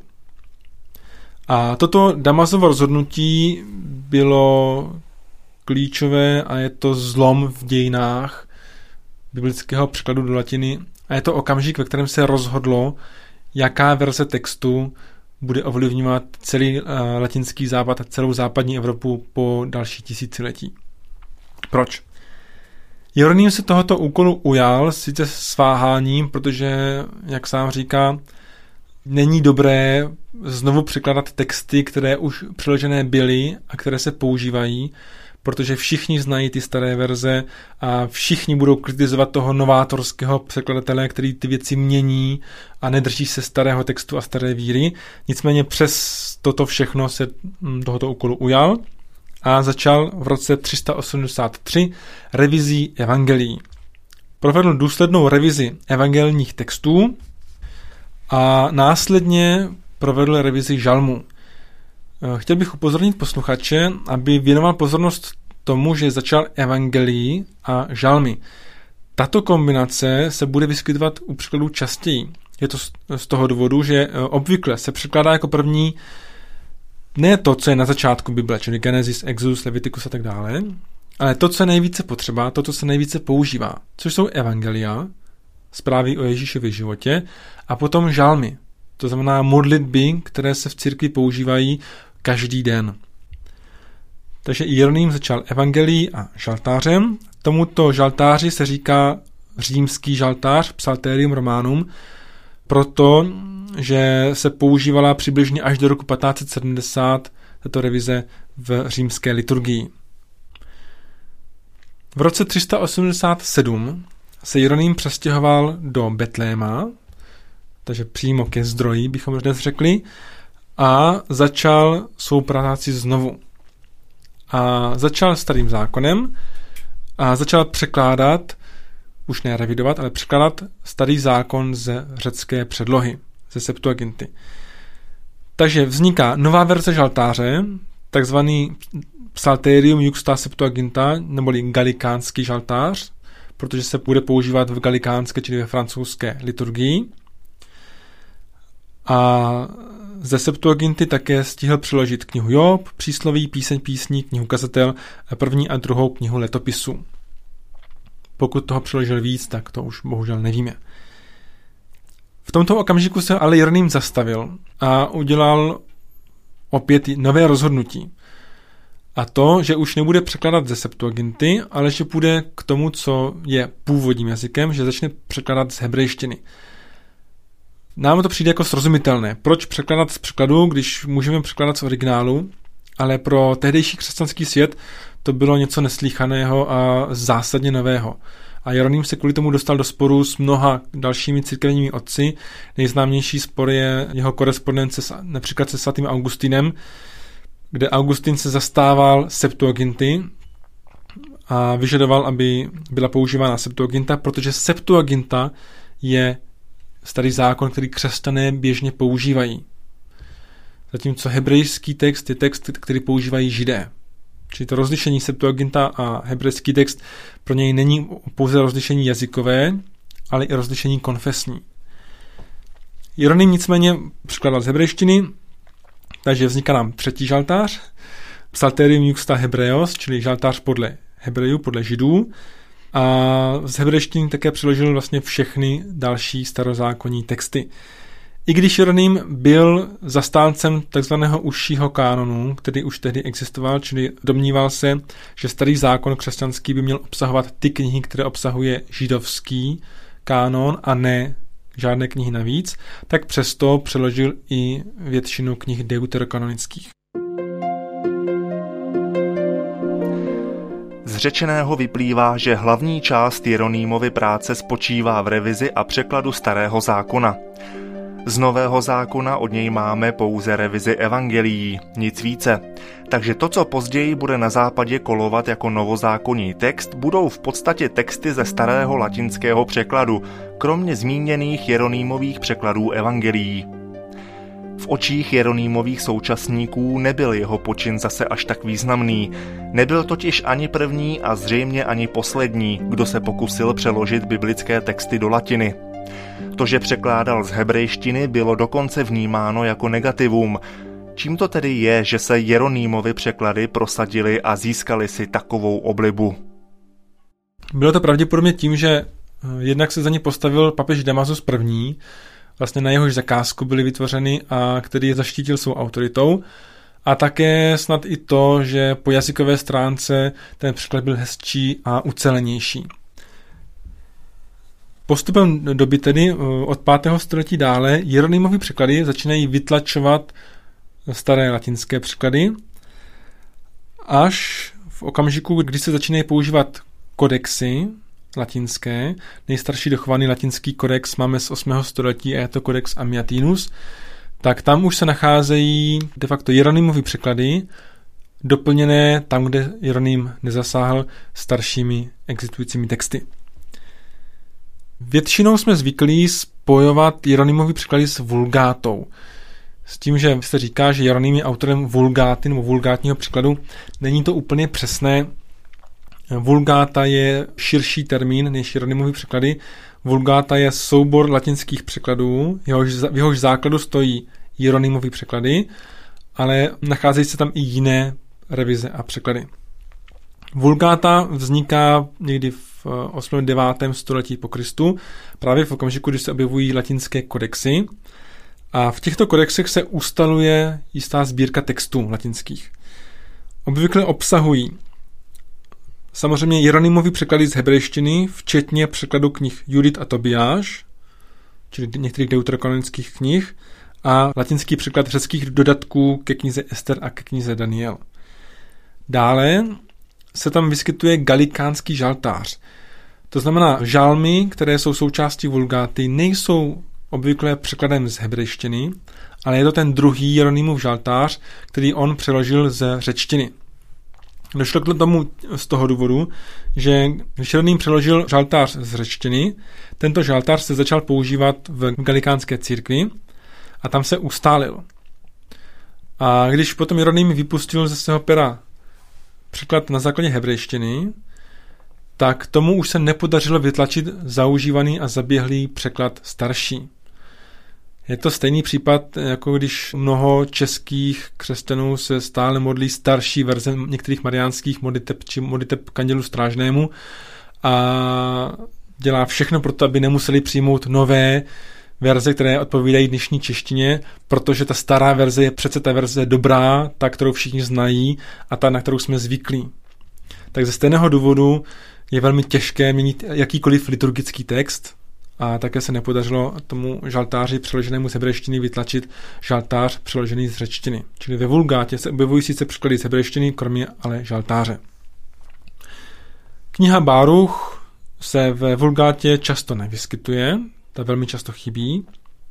A toto Damasovo rozhodnutí bylo klíčové a je to zlom v dějinách biblického překladu do latiny a je to okamžik, ve kterém se rozhodlo, jaká verze textu bude ovlivňovat celý latinský západ a celou západní Evropu po další tisíciletí. Proč? Jeroným se tohoto úkolu ujal sice s váháním, protože, jak sám říká, není dobré znovu překládat texty, které už přeložené byly a které se používají, protože všichni znají ty staré verze a všichni budou kritizovat toho novátorského překladatele, který ty věci mění a nedrží se starého textu a staré víry. Nicméně přes toto všechno se tohoto úkolu ujal a začal v roce 383 revizí evangelií. Provedl důslednou revizi evangelních textů a následně provedl revizi žalmů. Chtěl bych upozornit posluchače, aby věnoval pozornost tomu, že začal evangelii a žalmy. Tato kombinace se bude vyskytovat u překladů častěji. Je to z toho důvodu, že obvykle se překládá jako první ne to, co je na začátku Bible, čili Genesis, Exodus, Leviticus a tak dále, ale to, co je nejvíce potřeba, to, co se nejvíce používá, což jsou evangelia, zprávy o Ježíšově životě, a potom žalmy, to znamená modlitby, které se v církvi používají každý den. Takže Jeroným začal evangelií a žaltářem. Tomuto žaltáři se říká římský žaltář, Psalterium Romanum, protože se používala přibližně až do roku 1570 tato revize v římské liturgii. V roce 387 se Jeroným přestěhoval do Betléma takže přímo ke zdroji, bychom dnes řekli, a začal svou práci znovu. A začal starým zákonem a začal překládat, už ne revidovat, ale překládat starý zákon ze řecké předlohy, ze Septuaginty. Takže vzniká nová verze žaltáře, takzvaný Psalterium Juxta Septuaginta, neboli galikánský žaltář, protože se bude používat v galikánské, čili ve francouzské liturgii. A ze Septuaginty také stihl přeložit knihu Job, přísloví, píseň písní, knihu Kazatel a první a druhou knihu letopisů. Pokud toho přeložil víc, tak to už bohužel nevíme. V tomto okamžiku se ale Jeroným zastavil a udělal opět nové rozhodnutí. A to, že už nebude překládat ze Septuaginty, ale že půjde k tomu, co je původním jazykem, že začne překládat z hebrejštiny. Nám to přijde jako srozumitelné. Proč překládat z překladu, když můžeme překládat z originálu, ale pro tehdejší křesťanský svět to bylo něco neslýchaného a zásadně nového. A Jeroným se kvůli tomu dostal do sporu s mnoha dalšími církevními otci. Nejznámější spor je jeho korespondence například se svatým Augustinem, kde Augustin se zastával Septuaginty a vyžadoval, aby byla používána Septuaginta, protože Septuaginta je starý zákon, který křesťané běžně používají. Zatímco hebrejský text je text, který používají Židé. Čili to rozlišení Septuaginta a hebrejský text pro něj není pouze rozlišení jazykové, ale i rozlišení konfesní. Jeroným nicméně překladal z hebrejštiny, takže vzniká nám třetí žaltář, Psalterium Juxta Hebreos, čili žaltář podle Hebrejů, podle Židů, a z hebrejštiny také přeložil vlastně všechny další starozákonní texty. I když Jeroným byl zastáncem takzvaného užšího kánonu, který už tehdy existoval, čili domníval se, že starý zákon křesťanský by měl obsahovat ty knihy, které obsahuje židovský kánon a ne žádné knihy navíc, tak přesto přeložil i většinu knih deuterokanonických. Z řečeného vyplývá, že hlavní část Jeronýmovy práce spočívá v revizi a překladu starého zákona. Z nového zákona od něj máme pouze revizi evangelií, nic více. Takže to, co později bude na západě kolovat jako novozákonní text, budou v podstatě texty ze starého latinského překladu, kromě zmíněných Jeronýmových překladů evangelií. V očích Jeronýmových současníků nebyl jeho počin zase až tak významný. Nebyl totiž ani první a zřejmě ani poslední, kdo se pokusil přeložit biblické texty do latiny. To, že překládal z hebrejštiny, bylo dokonce vnímáno jako negativum. Čím to tedy je, že se Jeronýmovy překlady prosadily a získali si takovou oblibu? Bylo to pravděpodobně tím, že jednak se za ně postavil papež Damasus I., vlastně na jehož zakázku byly vytvořeny a který je zaštítil svou autoritou. A také snad i to, že po jazykové stránce ten překlad byl hezčí a ucelenější. Postupem doby tedy od 5. století dále Jeronýmovy překlady začínají vytlačovat staré latinské překlady, až v okamžiku, kdy se začínají používat kodexy latinské. Nejstarší dochovaný latinský kodex máme z 8. století a je to Codex Amiatinus, tak tam už se nacházejí de facto Jeronýmovy překlady, doplněné tam, kde Jeroným nezasáhl, staršími existujícími texty. Většinou jsme zvyklí spojovat Jeronýmovy překlady s vulgátou. S tím, že se říká, že Jeroným je autorem vulgáty nebo vulgátního překladu, není to úplně přesné. Vulgáta je širší termín než Jeronýmovy překlady. Vulgáta je soubor latinských překladů, v jehož základu stojí Jeronýmovy překlady, ale nacházejí se tam i jiné revize a překlady. Vulgáta vzniká někdy v 8. 9. století po Kristu, právě v okamžiku, kdy se objevují latinské kodexy. A v těchto kodexech se ustaluje jistá sbírka textů latinských. Obvykle obsahují samozřejmě Jeronýmovy překlady z hebrejštiny, včetně překladu knih Judit a Tobiáš, čili některých deuterokanonických knih, a latinský překlad řeckých dodatků ke knize Ester a ke knize Daniel. Dále se tam vyskytuje galikánský žaltář. To znamená, žalmy, které jsou součástí vulgáty, nejsou obvykle překladem z hebrejštiny, ale je to ten druhý Jeronýmův žaltář, který on přeložil ze řečtiny. Došlo k tomu z toho důvodu, že když Jeroným přeložil žaltář z řečtiny, tento žaltář se začal používat v galikánské církvi a tam se ustálil. A když potom Jeroným vypustil ze svého pera překlad na základě hebrejštiny, tak tomu už se nepodařilo vytlačit zaužívaný a zaběhlý překlad starší. Je to stejný případ, jako když mnoho českých křesťanů se stále modlí starší verze některých mariánských modliteb či modliteb k Andělu Strážnému a dělá všechno pro to, aby nemuseli přijmout nové verze, které odpovídají dnešní češtině, protože ta stará verze je přece ta verze dobrá, ta, kterou všichni znají a ta, na kterou jsme zvyklí. Tak ze stejného důvodu je velmi těžké měnit jakýkoliv liturgický text a také se nepodařilo tomu žaltáři přeloženému z hebrejštiny vytlačit žaltář přeložený z řečtiny. Čili ve vulgátě se objevují sice překlady z hebrejštiny, kromě ale žaltáře. Kniha Báruch se ve vulgátě často nevyskytuje, ta velmi často chybí,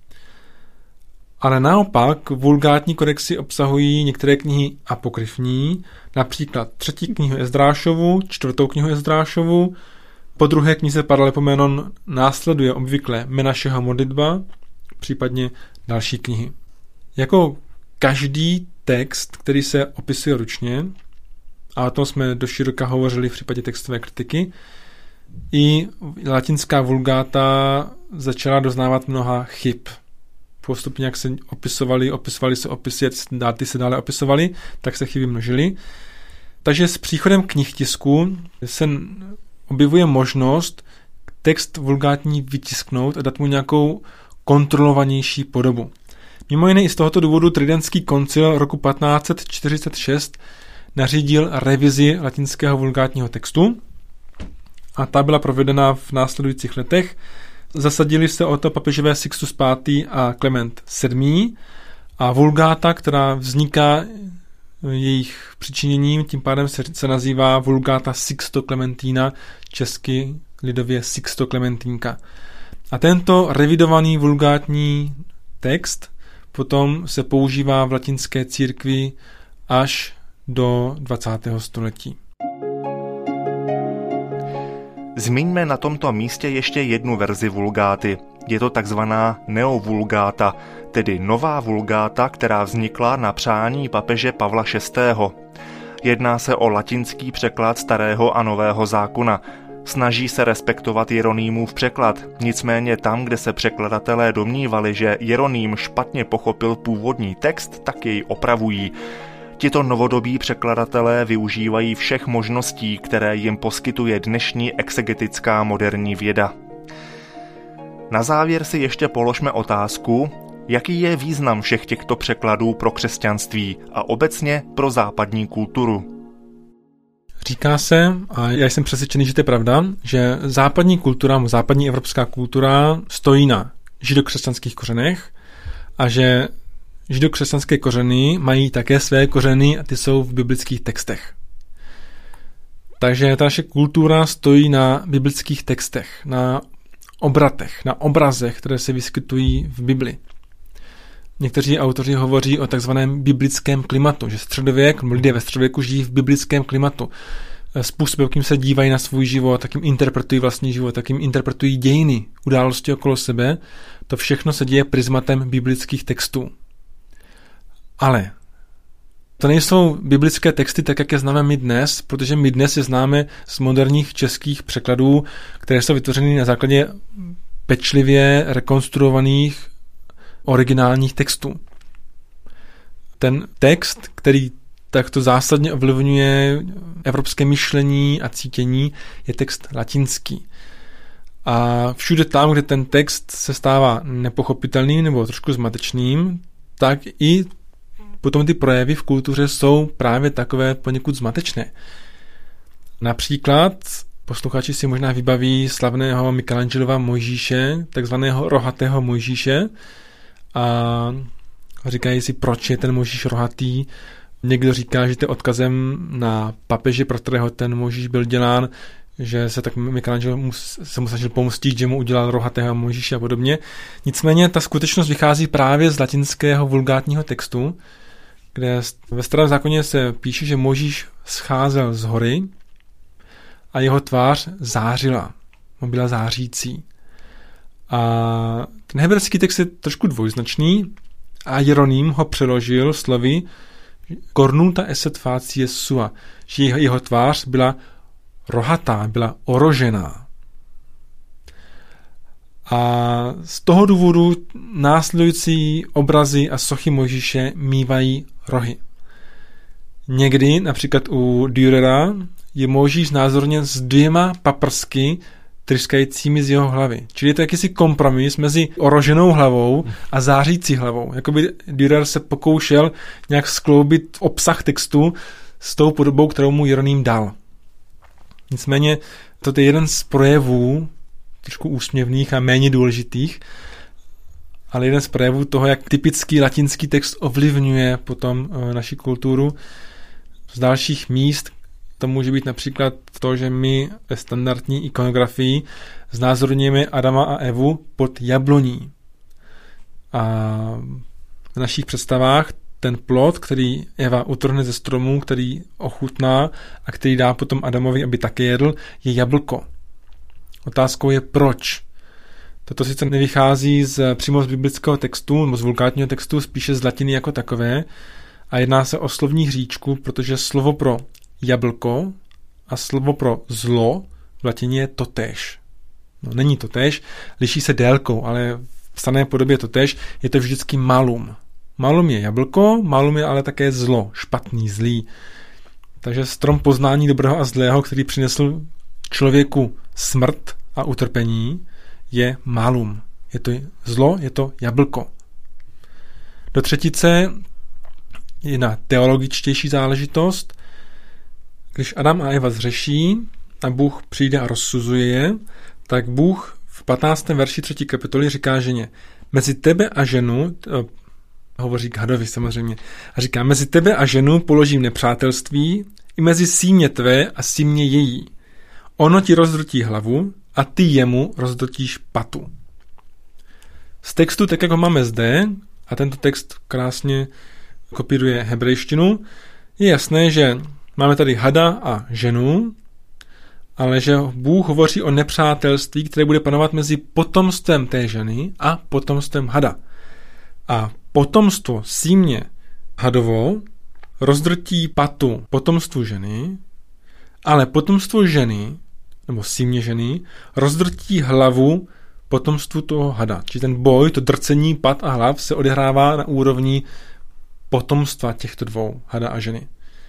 ale naopak vulgátní kodexy obsahují některé knihy apokryfní, například 3. knihu Ezdrášovu, 4. knihu Ezdrášovu, po druhé knize Paralipomenon následuje obvykle Menašeho modlitba, případně další knihy. Jako každý text, který se opisuje ručně, a o tom jsme doširoka hovořili v případě textové kritiky, i latinská vulgáta začala doznávat mnoha chyb. Postupně, jak se opisovali se opisy, dáty se dále opisovaly, tak se chyby množily. Takže s příchodem knihtisku se objevuje možnost text vulgátní vytisknout a dát mu nějakou kontrolovanější podobu. Mimo jiné i z tohoto důvodu Tridentský koncil roku 1546 nařídil revizi latinského vulgátního textu a ta byla provedena v následujících letech. Zasadili se o to papežové Sixtus V. a Klement VII. A vulgáta, která vzniká jejich přičiněním, tím pádem se nazývá vulgáta Sixto Clementina, česky lidově Sixto Clementínka. A tento revidovaný vulgátní text potom se používá v latinské církvi až do 20. století. Zmiňme na tomto místě ještě jednu verzi vulgáty. Je to takzvaná neovulgáta, tedy nová vulgáta, která vznikla na přání papeže Pavla VI. Jedná se o latinský překlad Starého a Nového zákona. Snaží se respektovat Jeronýmův překlad, nicméně tam, kde se překladatelé domnívali, že Jeroným špatně pochopil původní text, tak jej opravují. Tito novodobí překladatelé využívají všech možností, které jim poskytuje dnešní exegetická moderní věda. Na závěr si ještě položme otázku, jaký je význam všech těchto překladů pro křesťanství a obecně pro západní kulturu. Říká se, a já jsem přesvědčený, že to je pravda, že západní kultura, západní evropská kultura stojí na židokřesťanských kořenech a že židokřesťanské kořeny mají také své kořeny a ty jsou v biblických textech. Takže ta naše kultura stojí na biblických textech, na obratech, na obrazech, které se vyskytují v Bibli. Někteří autoři hovoří o takzvaném biblickém klimatu, že lidé ve středověku žijí v biblickém klimatu. Způsob, jakým se dívají na svůj život, jakým interpretují vlastní život, jakým interpretují dějiny, události okolo sebe, to všechno se děje prismatem biblických textů. Ale to nejsou biblické texty tak, jak je známe my dnes, protože my dnes je známe z moderních českých překladů, které jsou vytvořeny na základě pečlivě rekonstruovaných originálních textů. Ten text, který takto zásadně ovlivňuje evropské myšlení a cítění, je text latinský. A všude tam, kde ten text se stává nepochopitelným nebo trošku zmatečným, tak i potom ty projevy v kultuře jsou právě takové poněkud zmatečné. Například posluchači si možná vybaví slavného Michelangelova Mojžíše, takzvaného rohatého Mojžíše, a říkají si, proč je ten Mojžíš rohatý. Někdo říká, že to je odkazem na papeže, pro kterého ten Mojžíš byl dělán, že se tak Michelangelo se mu snažil pomstit, že mu udělal rohatého Mojžíše a podobně. Nicméně ta skutečnost vychází právě z latinského vulgátního textu, kde ve Starém zákoně se píše, že Mojžíš scházel z hory a jeho tvář zářila, byla zářící. A ten hebrejský text je trošku dvojznačný a Jeroným ho přeložil slovy cornuta esset facie sua, že jeho tvář byla rohatá, byla orožená. A z toho důvodu následující obrazy a sochy Mojžíše mívají rohy. Někdy, například u Dürera, je Mojžíš znázorněn s 2 paprsky tryskajícími z jeho hlavy. Čili je to jakýsi kompromis mezi oroženou hlavou a zářící hlavou. Jakoby Dürer se pokoušel nějak skloubit obsah textu s tou podobou, kterou mu Jeroným dal. Nicméně to je jeden z projevů, trošku úsměvných a méně důležitých, ale jeden z projevů toho, jak typický latinský text ovlivňuje potom naši kulturu. Z dalších míst to může být například to, že my ve standardní ikonografii znázorňujeme Adama a Evu pod jabloní. A v našich představách ten plod, který Eva utrhne ze stromu, který ochutná a který dá potom Adamovi, aby také jedl, je jablko. Otázkou je proč. Toto sice nevychází přímo z biblického textu, nebo z vulgátního textu, spíše z latiny jako takové, a jedná se o slovní hříčku, protože slovo pro jablko a slovo pro zlo v latině je totéž. No, není totéž, liší se délkou, ale v psané podobě totéž je to vždycky malum. Malum je jablko, malum je ale také zlo, špatný, zlý. Takže strom poznání dobrého a zlého, který přinesl člověku smrt a utrpení, je malum. Je to zlo, je to jablko. Do třetice je na teologičtější záležitost. Když Adam a Eva zřeší a Bůh přijde a rozsuzuje je, tak Bůh v 15. verši 3. kapitoly říká ženě, mezi tebe a ženu, hovoří k hadovi samozřejmě, a říká, mezi tebe a ženu položím nepřátelství i mezi símě tvé a símě její. Ono ti rozdrtí hlavu a ty jemu rozdrtíš patu. Z textu, tak jak ho máme zde, a tento text krásně kopíruje hebrejštinu, je jasné, že máme tady hada a ženu, ale že Bůh hovoří o nepřátelství, které bude panovat mezi potomstvem té ženy a potomstvem hada. A potomstvo símě hadovo rozdrtí patu potomstvu ženy, ale potomstvo ženy, nebo símě ženy, rozdrtí hlavu potomstvu toho hada. Čiže ten boj, to drcení pat a hlav se odehrává na úrovni potomstva těchto dvou, hada a ženy.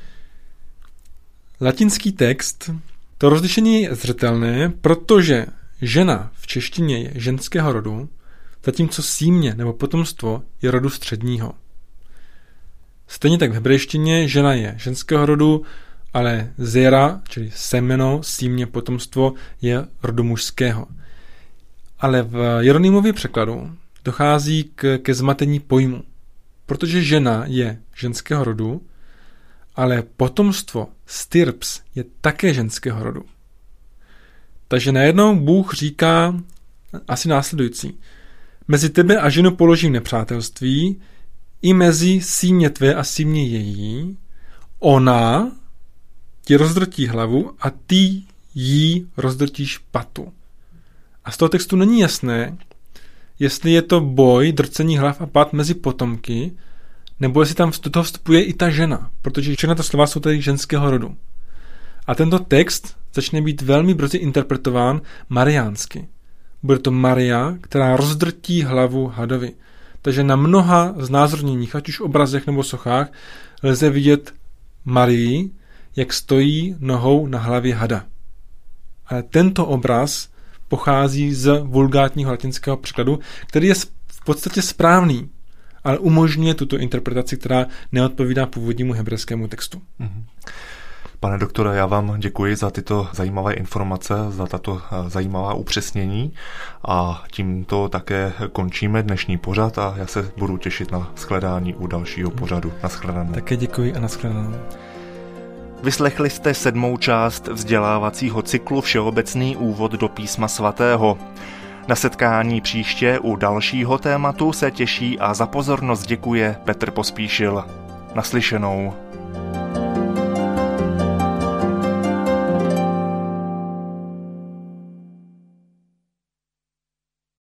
Latinský text, to rozlišení je zřetelné, protože žena v češtině je ženského rodu, zatímco símě nebo potomstvo je rodu středního. Stejně tak v hebrejštině žena je ženského rodu, ale zera, čili semeno, símě, potomstvo je rodu mužského. Ale v Jeronýmově překladu dochází ke zmatení pojmu, protože žena je ženského rodu, ale potomstvo stirps je také ženského rodu. Takže najednou Bůh říká asi následující. Mezi tebe a ženu položím nepřátelství, i mezi símě tvé a símě její, ona ti rozdrtí hlavu a ty jí rozdrtíš patu. A z toho textu není jasné, jestli je to boj, drcení hlav a pat mezi potomky, nebo jestli tam do toho vstupuje i ta žena, protože všechna ta slova jsou tady ženského rodu. A tento text začne být velmi brzy interpretován mariánsky. Bude to Maria, která rozdrtí hlavu hadovi. Takže na mnoha znázorněních, ať už obrazech nebo sochách, lze vidět Marii, jak stojí nohou na hlavě hada. Ale tento obraz pochází z vulgátního latinského překladu, který je v podstatě správný, ale umožňuje tuto interpretaci, která neodpovídá původnímu hebrejskému textu. Pane doktore, já vám děkuji za tyto zajímavé informace, za tato zajímavá upřesnění a tímto také končíme dnešní pořad a já se budu těšit na shledání u dalšího pořadu. Naschledanou. Také děkuji a naschledanou. Vyslechli jste 7. část vzdělávacího cyklu Všeobecný úvod do písma svatého. Na setkání příště u dalšího tématu se těší a za pozornost děkuje Petr Pospíšil. Naslyšenou.